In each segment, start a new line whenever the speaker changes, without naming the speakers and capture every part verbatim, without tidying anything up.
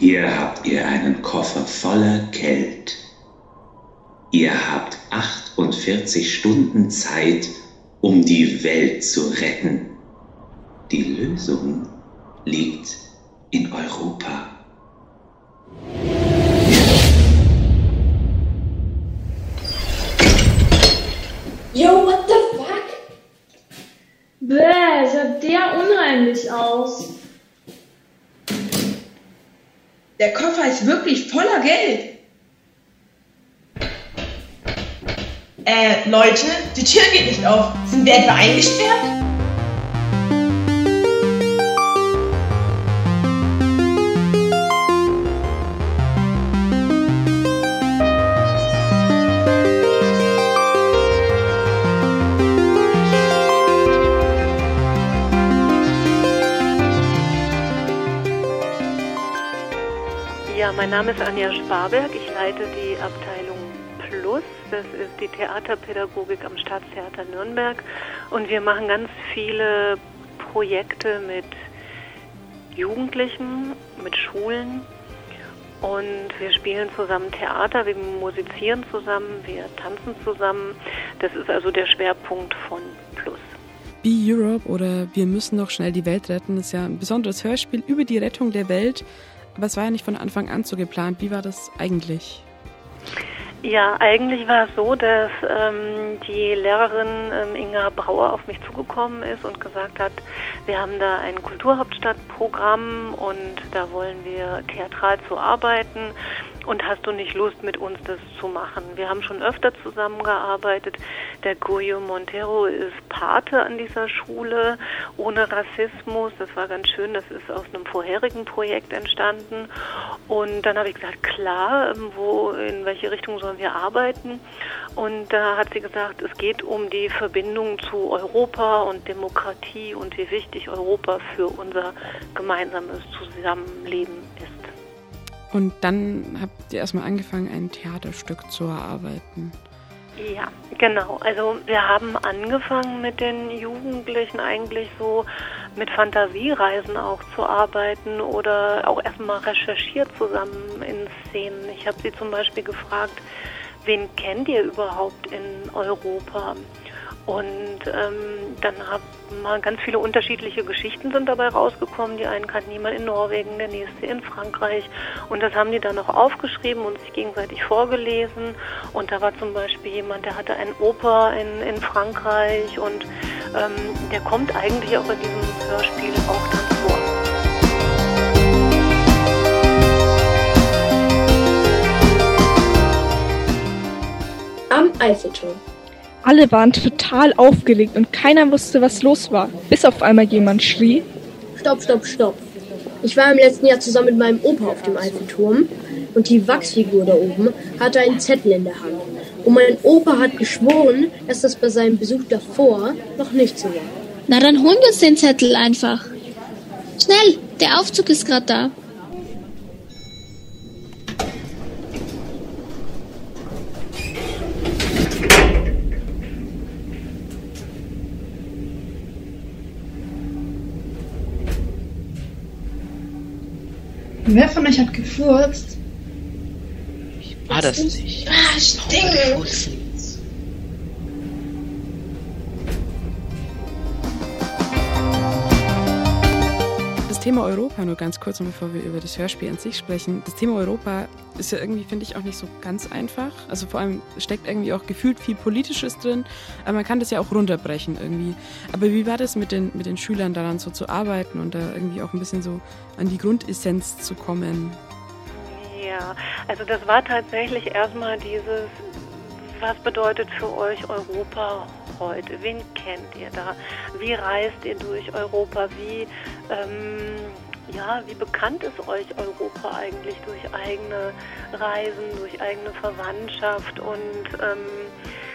Hier habt ihr einen Koffer voller Geld. Ihr habt achtundvierzig Stunden Zeit, um die Welt zu retten. Die Lösung liegt in Europa.
Yo, what the fuck?
Bäh, sieht der unheimlich aus.
Der Koffer ist wirklich voller Geld. Äh, Leute, die Tür geht nicht auf. Sind wir etwa eingesperrt?
Ja, mein Name ist Anja Sparberg. Ich leite die Abteilung Plus. Das ist die Theaterpädagogik am Staatstheater Nürnberg. Und wir machen ganz viele Projekte mit Jugendlichen, mit Schulen. Und wir spielen zusammen Theater, wir musizieren zusammen, wir tanzen zusammen. Das ist also der Schwerpunkt von Plus.
Be Europe oder Wir müssen noch schnell die Welt retten ist ja ein besonderes Hörspiel über die Rettung der Welt. Aber es war ja nicht von Anfang an so geplant. Wie war das eigentlich?
Ja, eigentlich war es so, dass ähm, die Lehrerin ähm, Inga Brauer auf mich zugekommen ist und gesagt hat, wir haben da ein Kulturhauptstadtprogramm und da wollen wir theatral zu arbeiten. Und hast du nicht Lust, mit uns das zu machen? Wir haben schon öfter zusammengearbeitet. Der Goyo Montero ist Pate an dieser Schule, ohne Rassismus. Das war ganz schön, das ist aus einem vorherigen Projekt entstanden. Und dann habe ich gesagt, klar, wo, in welche Richtung sollen wir arbeiten? Und da hat sie gesagt, es geht um die Verbindung zu Europa und Demokratie und wie wichtig Europa für unser gemeinsames Zusammenleben ist.
Und dann habt ihr erstmal angefangen, ein Theaterstück zu erarbeiten.
Ja, genau. Also wir haben angefangen mit den Jugendlichen eigentlich so mit Fantasiereisen auch zu arbeiten oder auch erstmal recherchiert zusammen in Szenen. Ich habe sie zum Beispiel gefragt, wen kennt ihr überhaupt in Europa? Und ähm, dann haben mal ganz viele unterschiedliche Geschichten sind dabei rausgekommen. Die einen kannten jemand in Norwegen, der nächste in Frankreich. Und das haben die dann noch aufgeschrieben und sich gegenseitig vorgelesen. Und da war zum Beispiel jemand, der hatte einen Opa in, in Frankreich. Und ähm, der kommt eigentlich auch in diesem Hörspiel auch dann vor.
Am Eiffelturm.
Alle waren total aufgeregt und keiner wusste, was los war, bis auf einmal jemand schrie:
Stopp, stopp, stopp. Ich war im letzten Jahr zusammen mit meinem Opa auf dem Eiffelturm und die Wachsfigur da oben hatte einen Zettel in der Hand. Und mein Opa hat geschworen, dass das bei seinem Besuch davor noch nicht so war.
Na, dann holen wir uns den Zettel einfach. Schnell, der Aufzug ist gerade da.
Wer von euch hat gefurzt?
War das nicht?
Ah, stinkt!
Das Thema Europa, nur ganz kurz, und bevor wir über das Hörspiel an sich sprechen. Das Thema Europa ist ja irgendwie, finde ich, auch nicht so ganz einfach. Also vor allem steckt irgendwie auch gefühlt viel Politisches drin, aber man kann das ja auch runterbrechen irgendwie. Aber wie war das mit den, mit den Schülern daran so zu arbeiten und da irgendwie auch ein bisschen so an die Grundessenz zu kommen?
Ja, also das war tatsächlich erstmal dieses, was bedeutet für euch Europa heute? Wen kennt ihr da? Wie reist ihr durch Europa? Wie, ähm, ja, wie bekannt ist euch Europa eigentlich durch eigene Reisen, durch eigene Verwandtschaft? Und ähm,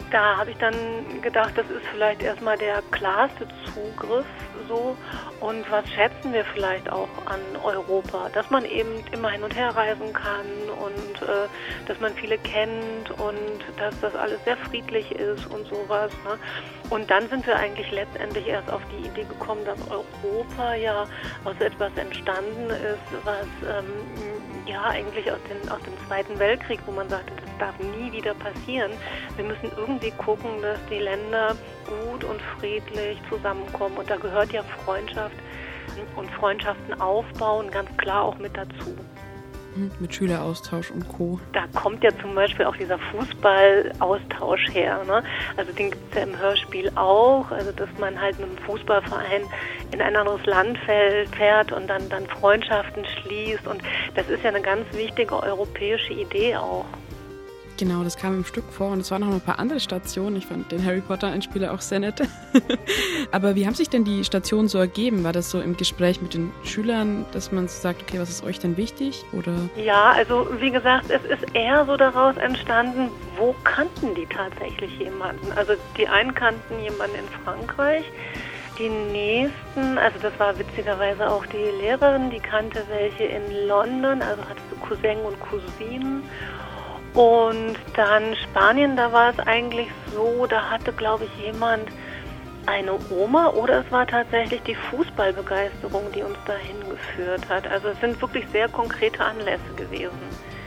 da habe ich dann gedacht, das ist vielleicht erstmal der klarste Zugriff so. Und was schätzen wir vielleicht auch an Europa? Dass man eben immer hin und her reisen kann und äh, dass man viele kennt und dass das alles sehr friedlich ist und sowas. Ne? Und dann sind wir eigentlich letztendlich erst auf die Idee gekommen, dass Europa ja aus etwas entstanden ist, was ähm, ja eigentlich aus, den, aus dem Zweiten Weltkrieg, wo man sagte, das darf nie wieder passieren. Wir müssen irgendwie gucken, dass die Länder gut und friedlich zusammenkommen. Und da gehört ja Freundschaft und Freundschaften aufbauen ganz klar auch mit dazu.
Mit Schüleraustausch und Co.
Da kommt ja zum Beispiel auch dieser Fußballaustausch her. Ne? Also den gibt es ja im Hörspiel auch. Also dass man halt mit einem Fußballverein in ein anderes Land fährt und dann, dann Freundschaften schließt. Und das ist ja eine ganz wichtige europäische Idee auch.
Genau, das kam im Stück vor und es waren noch ein paar andere Stationen. Ich fand den Harry Potter-Einspieler auch sehr nett. Aber wie haben sich denn die Stationen so ergeben? War das so im Gespräch mit den Schülern, dass man so sagt, okay, was ist euch denn wichtig? Oder?
Ja, also wie gesagt, es ist eher so daraus entstanden, wo kannten die tatsächlich jemanden? Also die einen kannten jemanden in Frankreich, die nächsten, also das war witzigerweise auch die Lehrerin, die kannte welche in London, also hatte so Cousin und Cousinen. Und dann Spanien, da war es eigentlich so, da hatte, glaube ich, jemand eine Oma oder es war tatsächlich die Fußballbegeisterung, die uns dahin geführt hat. Also es sind wirklich sehr konkrete Anlässe gewesen.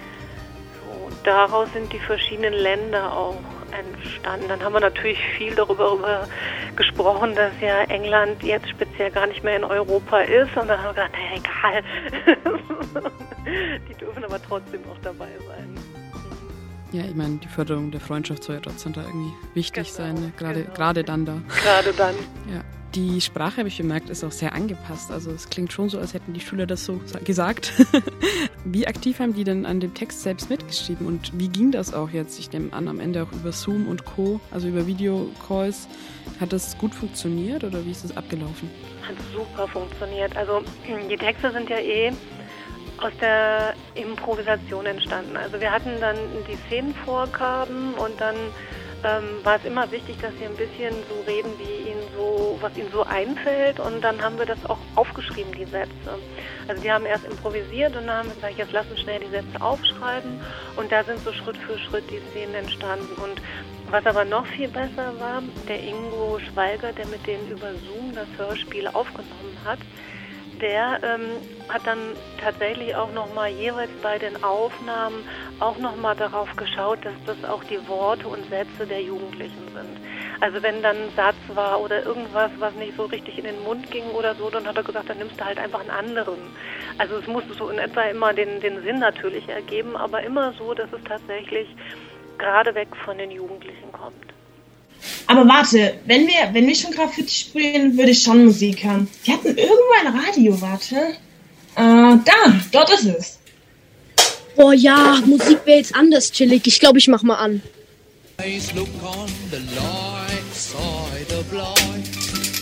So, daraus sind die verschiedenen Länder auch entstanden. Dann haben wir natürlich viel darüber gesprochen, dass ja England jetzt speziell gar nicht mehr in Europa ist. Und dann haben wir gesagt, naja, egal. Die dürfen aber trotzdem noch dabei sein.
Ja, ich meine, die Förderung der Freundschaft soll ja trotzdem da irgendwie wichtig
genau,
sein, ne? gerade,
genau.
gerade dann da.
Gerade dann.
Ja. Die Sprache, habe ich bemerkt, ist auch sehr angepasst. Also es klingt schon so, als hätten die Schüler das so gesagt. Wie aktiv haben die denn an dem Text selbst mitgeschrieben und wie ging das auch jetzt? Ich nehme an, am Ende auch über Zoom und Co., also über Videocalls. Hat das gut funktioniert oder wie ist das abgelaufen?
Hat super funktioniert. Also die Texte sind ja eh aus der Improvisation entstanden. Also wir hatten dann die Szenenvorgaben und dann ähm, war es immer wichtig, dass sie ein bisschen so reden, wie ihnen so, was ihnen so einfällt und dann haben wir das auch aufgeschrieben, die Sätze. Also die haben erst improvisiert und dann haben wir gesagt, jetzt lass uns schnell die Sätze aufschreiben und da sind so Schritt für Schritt die Szenen entstanden. Und was aber noch viel besser war, der Ingo Schweiger, der mit denen über Zoom das Hörspiel aufgenommen hat, der ähm, hat dann tatsächlich auch nochmal jeweils bei den Aufnahmen auch nochmal darauf geschaut, dass das auch die Worte und Sätze der Jugendlichen sind. Also wenn dann ein Satz war oder irgendwas, was nicht so richtig in den Mund ging oder so, dann hat er gesagt, dann nimmst du halt einfach einen anderen. Also es musste so in etwa immer den, den Sinn natürlich ergeben, aber immer so, dass es tatsächlich gerade weg von den Jugendlichen kommt.
Aber warte, wenn wir, wenn wir schon Graffiti spielen, würde ich schon Musik hören. Die hatten irgendwo ein Radio, warte. Äh, da, dort ist es.
Boah, ja, Musik wäre jetzt anders chillig. Ich glaube, ich mach mal an.
Look on the light side of life.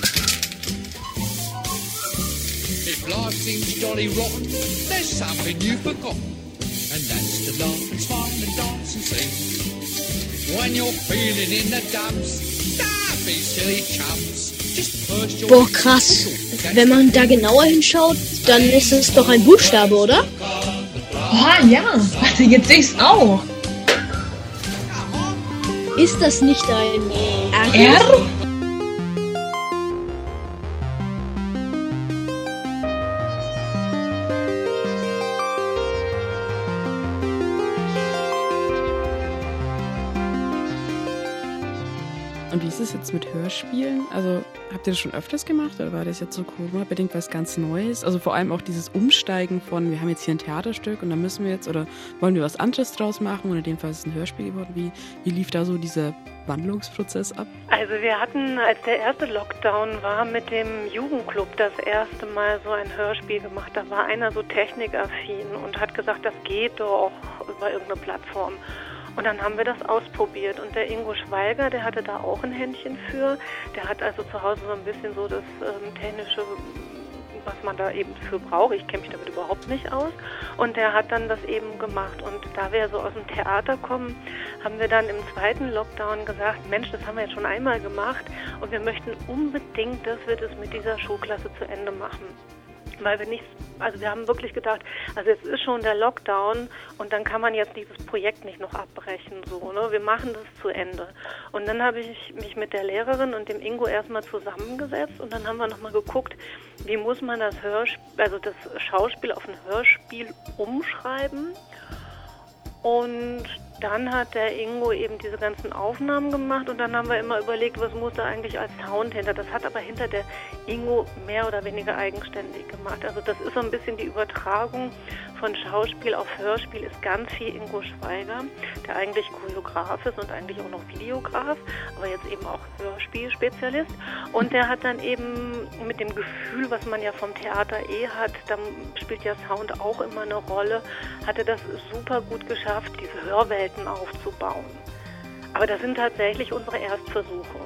If life seems jolly rotten, there's something you've forgotten. And that's to laugh and smile and dance and sing. When you're feeling in the dumps, don't be silly chumps. Just push your
Boah, krass. Wenn man da genauer hinschaut, dann ist es doch ein Buchstabe, oder?
Oh ja, warte, jetzt sehe ich's auch.
Ist das nicht ein R?
R?
Und wie ist es jetzt mit Hörspielen? Also habt ihr das schon öfters gemacht oder war das jetzt so Corona-bedingt was ganz Neues? Also vor allem auch dieses Umsteigen von, wir haben jetzt hier ein Theaterstück und dann müssen wir jetzt oder wollen wir was anderes draus machen und in dem Fall ist es ein Hörspiel geworden. Wie, wie lief da so dieser Wandlungsprozess ab?
Also wir hatten, als der erste Lockdown war, mit dem Jugendclub das erste Mal so ein Hörspiel gemacht. Da war einer so technikaffin und hat gesagt, das geht doch über irgendeine Plattform. Und dann haben wir das ausprobiert und der Ingo Schweiger, der hatte da auch ein Händchen für. Der hat also zu Hause so ein bisschen so das ähm, technische was man da eben für braucht. Ich kenne mich damit überhaupt nicht aus. Und der hat dann das eben gemacht. Und da wir so aus dem Theater kommen, haben wir dann im zweiten Lockdown gesagt, Mensch, das haben wir jetzt schon einmal gemacht und wir möchten unbedingt, dass wir das mit dieser Schulklasse zu Ende machen. Weil wir nicht, also wir haben wirklich gedacht, also jetzt ist schon der Lockdown und dann kann man jetzt dieses Projekt nicht noch abbrechen, so, ne? Wir machen das zu Ende. Und dann habe ich mich mit der Lehrerin und dem Ingo erstmal zusammengesetzt und dann haben wir nochmal geguckt, wie muss man das Hörspiel, also das Schauspiel auf ein Hörspiel umschreiben. Und dann hat der Ingo eben diese ganzen Aufnahmen gemacht und dann haben wir immer überlegt, was muss da eigentlich als Sound hinter. Das hat aber hinter der Ingo mehr oder weniger eigenständig gemacht. Also das ist so ein bisschen die Übertragung von Schauspiel auf Hörspiel, ist ganz viel Ingo Schweiger, der eigentlich Choreograf ist und eigentlich auch noch Videograf, aber jetzt eben auch Hörspielspezialist. Und der hat dann eben mit dem Gefühl, was man ja vom Theater eh hat, da spielt ja Sound auch immer eine Rolle, hat er das super gut geschafft, diese Hörwelten aufzubauen. Aber das sind tatsächlich unsere Erstversuche.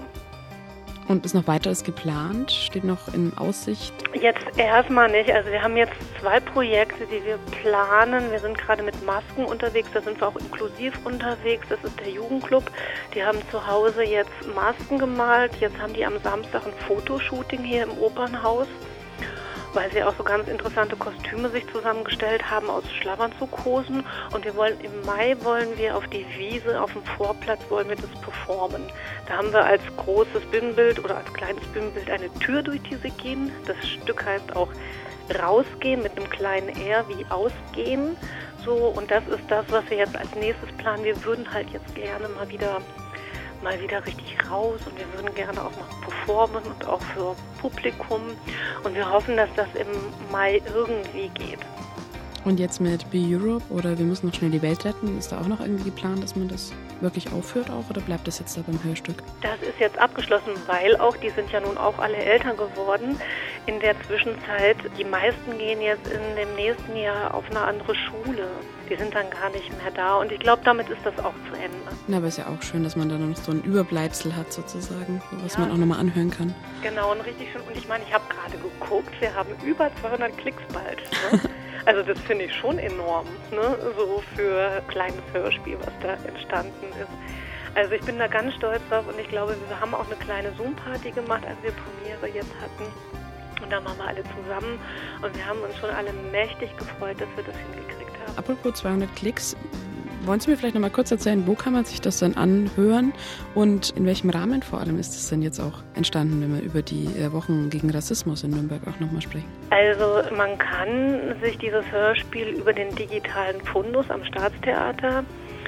Und ist noch weiteres geplant? Steht noch in Aussicht?
Jetzt erstmal nicht. Also wir haben jetzt zwei Projekte, die wir planen. Wir sind gerade mit Masken unterwegs, da sind wir auch inklusiv unterwegs. Das ist der Jugendclub. Die haben zu Hause jetzt Masken gemalt. Jetzt haben die am Samstag ein Fotoshooting hier im Opernhaus, weil sie auch so ganz interessante Kostüme sich zusammengestellt haben aus Schlafanzughosen. Und wir wollen im Mai wollen wir auf die Wiese, auf dem Vorplatz wollen wir das performen. Da haben wir als großes Bühnenbild oder als kleines Bühnenbild eine Tür, durch die sie gehen. Das Stück heißt auch Rausgehen mit einem kleinen R wie Ausgehen. So, und das ist das, was wir jetzt als nächstes planen. Wir würden halt jetzt gerne mal wieder mal wieder richtig raus und wir würden gerne auch noch performen und auch für Publikum und wir hoffen, dass das im Mai irgendwie geht.
Und jetzt mit Be Europe oder Wir müssen noch schnell die Welt retten, ist da auch noch irgendwie geplant, dass man das wirklich aufführt auch oder bleibt das jetzt da beim Hörstück?
Das ist jetzt abgeschlossen, weil auch, die sind ja nun auch alle älter geworden in der Zwischenzeit. Die meisten gehen jetzt in dem nächsten Jahr auf eine andere Schule. Die sind dann gar nicht mehr da und ich glaube, damit ist das auch zu Ende.
Na, aber ist ja auch schön, dass man dann noch so ein Überbleibsel hat sozusagen, was
ja,
man auch nochmal anhören kann.
Genau, und richtig schön. Und ich meine, ich habe gerade geguckt, wir haben über zweihundert Klicks bald. Ne? Also das finde ich schon enorm, ne? So für ein kleines Hörspiel, was da entstanden ist. Also ich bin da ganz stolz drauf und ich glaube, wir haben auch eine kleine Zoom-Party gemacht, als wir Premiere jetzt hatten. Und da waren wir alle zusammen und wir haben uns schon alle mächtig gefreut, dass wir das hingekriegt haben.
Apropos zweihundert Klicks, wollen Sie mir vielleicht noch mal kurz erzählen, wo kann man sich das dann anhören und in welchem Rahmen vor allem ist es denn jetzt auch entstanden, wenn wir über die Wochen gegen Rassismus in Nürnberg auch noch mal sprechen?
Also man kann sich dieses Hörspiel über den digitalen Fundus am Staatstheater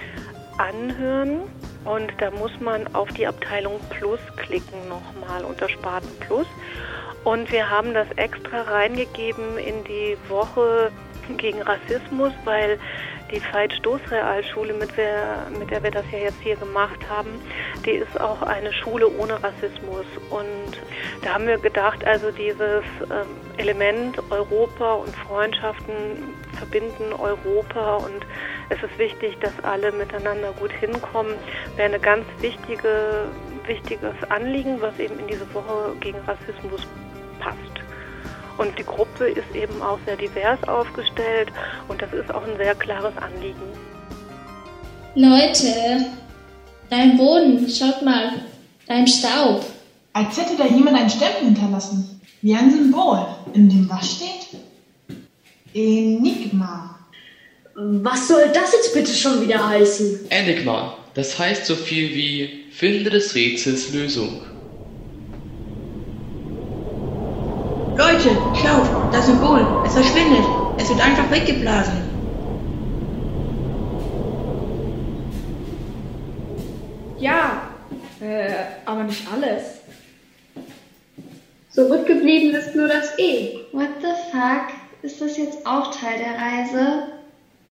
anhören und da muss man auf die Abteilung Plus klicken nochmal unter Sparten Plus. Und wir haben das extra reingegeben in die Woche gegen Rassismus, weil die Veit-Stoß-Realschule, mit der, mit der wir das ja jetzt hier gemacht haben, die ist auch eine Schule ohne Rassismus. Und da haben wir gedacht, also dieses ähm, Element Europa und Freundschaften verbinden Europa und es ist wichtig, dass alle miteinander gut hinkommen, wäre eine ganz wichtige, wichtiges Anliegen, was eben in diese Woche gegen Rassismus passt. Und die Gruppe ist eben auch sehr divers aufgestellt und das ist auch ein sehr klares Anliegen.
Leute, dein Boden, schaut mal, dein Staub.
Als hätte da jemand einen Stempel hinterlassen. Wie ein Symbol. In dem was steht? Enigma.
Was soll das jetzt bitte schon wieder heißen?
Enigma. Das heißt so viel wie Finde des Rätsels Lösung.
Leute, schaut, das Symbol, es verschwindet. Es wird einfach weggeblasen.
Ja, äh, aber nicht alles.
Zurückgeblieben ist nur das E.
What the fuck? Ist das jetzt auch Teil der Reise?